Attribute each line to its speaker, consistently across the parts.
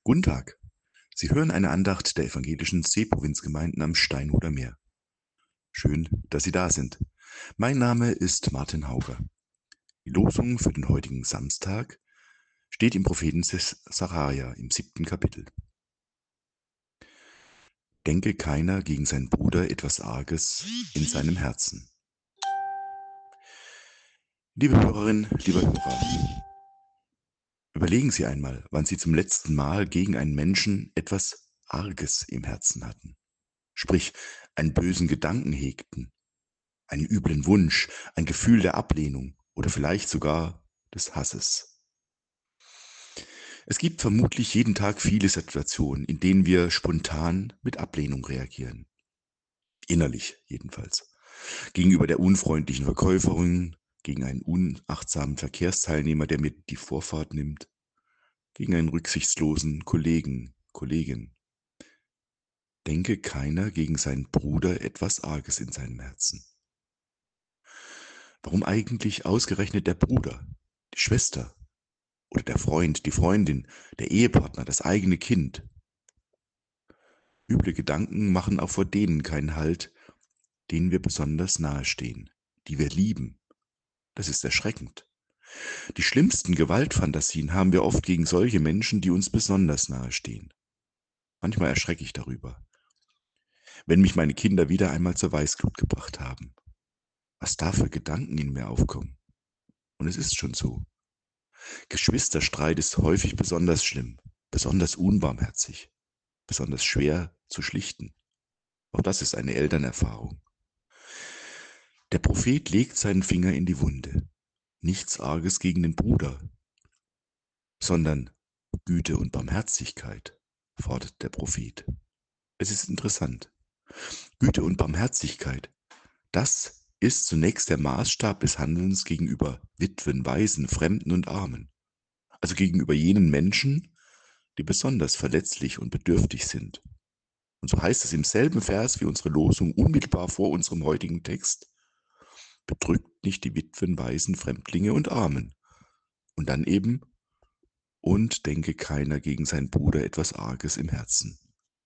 Speaker 1: Guten Tag. Sie hören eine Andacht der evangelischen Seeprovinzgemeinden am Steinhuder Meer. Schön, dass Sie da sind. Mein Name ist Martin Hauger. Die Losung für den heutigen Samstag steht im Propheten Sacharja im 7. Kapitel. Denke keiner gegen seinen Bruder etwas Arges in seinem Herzen. Liebe Hörerinnen, lieber Hörer, überlegen Sie einmal, wann Sie zum letzten Mal gegen einen Menschen etwas Arges im Herzen hatten. Sprich, einen bösen Gedanken hegten, einen üblen Wunsch, ein Gefühl der Ablehnung oder vielleicht sogar des Hasses. Es gibt vermutlich jeden Tag viele Situationen, in denen wir spontan mit Ablehnung reagieren. Innerlich jedenfalls. Gegenüber der unfreundlichen Verkäuferin, gegen einen unachtsamen Verkehrsteilnehmer, der mir die Vorfahrt nimmt, gegen einen rücksichtslosen Kollegen, Kollegin. Denke keiner gegen seinen Bruder etwas Arges in seinem Herzen. Warum eigentlich ausgerechnet der Bruder, die Schwester oder der Freund, die Freundin, der Ehepartner, das eigene Kind? Üble Gedanken machen auch vor denen keinen Halt, denen wir besonders nahestehen, die wir lieben. Das ist erschreckend. Die schlimmsten Gewaltfantasien haben wir oft gegen solche Menschen, die uns besonders nahestehen. Manchmal erschrecke ich darüber, wenn mich meine Kinder wieder einmal zur Weißglut gebracht haben. Was da für Gedanken in mir aufkommen. Und es ist schon so. Geschwisterstreit ist häufig besonders schlimm, besonders unbarmherzig, besonders schwer zu schlichten. Auch das ist eine Elternerfahrung. Der Prophet legt seinen Finger in die Wunde. Nichts Arges gegen den Bruder, sondern Güte und Barmherzigkeit, fordert der Prophet. Es ist interessant. Güte und Barmherzigkeit, das ist zunächst der Maßstab des Handelns gegenüber Witwen, Waisen, Fremden und Armen. Also gegenüber jenen Menschen, die besonders verletzlich und bedürftig sind. Und so heißt es im selben Vers wie unsere Losung unmittelbar vor unserem heutigen Text: Bedrückt nicht die Witwen, Waisen, Fremdlinge und Armen. Und dann eben: Und denke keiner gegen seinen Bruder etwas Arges im Herzen.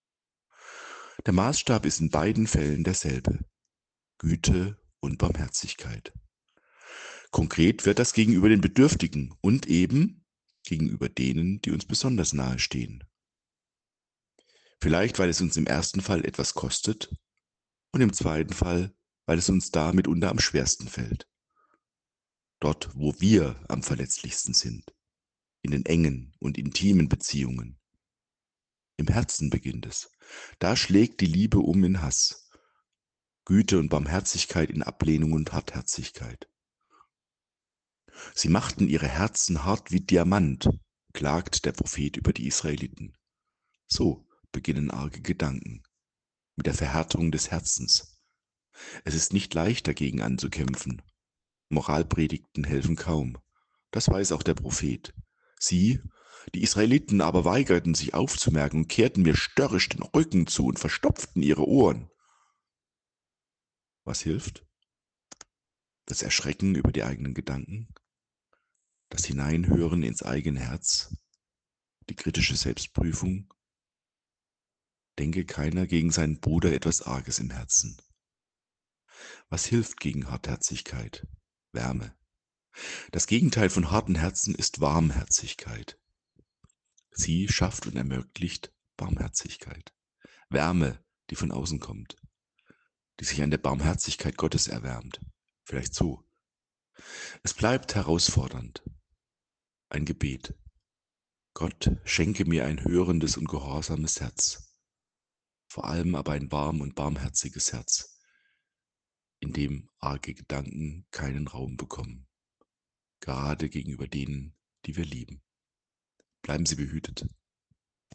Speaker 1: Der Maßstab ist in beiden Fällen derselbe: Güte und Barmherzigkeit. Konkret wird das gegenüber den Bedürftigen und eben gegenüber denen, die uns besonders nahe stehen. Vielleicht, weil es uns im ersten Fall etwas kostet und im zweiten Fall, weil es uns da mitunter am schwersten fällt. Dort, wo wir am verletzlichsten sind, in den engen und intimen Beziehungen. Im Herzen beginnt es. Da schlägt die Liebe um in Hass, Güte und Barmherzigkeit in Ablehnung und Hartherzigkeit. Sie machten ihre Herzen hart wie Diamant, klagt der Prophet über die Israeliten. So beginnen arge Gedanken, mit der Verhärtung des Herzens. Es ist nicht leicht, dagegen anzukämpfen. Moralpredigten helfen kaum. Das weiß auch der Prophet. Sie, die Israeliten, aber weigerten sich aufzumerken und kehrten mir störrisch den Rücken zu und verstopften ihre Ohren. Was hilft? Das Erschrecken über die eigenen Gedanken, das Hineinhören ins eigene Herz, die kritische Selbstprüfung. Denke keiner gegen seinen Bruder etwas Arges im Herzen. Was hilft gegen Hartherzigkeit? Wärme. Das Gegenteil von harten Herzen ist Warmherzigkeit. Sie schafft und ermöglicht Barmherzigkeit. Wärme, die von außen kommt, die sich an der Barmherzigkeit Gottes erwärmt. Vielleicht so. Es bleibt herausfordernd. Ein Gebet. Gott, schenke mir ein hörendes und gehorsames Herz. Vor allem aber ein warm und barmherziges Herz, in dem arge Gedanken keinen Raum bekommen. Gerade gegenüber denen, die wir lieben. Bleiben Sie behütet.